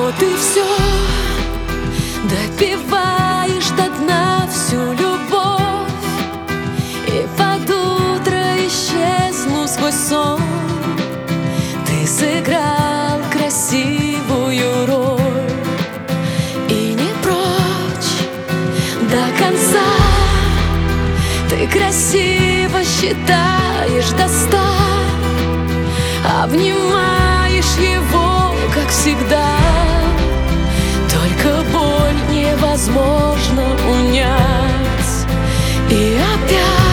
Вот и все, допиваешь до дна всю любовь, и под утро исчезну сквозь сон. Ты сыграл красивую роль и не прочь до конца. Ты красиво считаешь до 100, обнимаешь его, как всегда. Только боль невозможно унять, и опять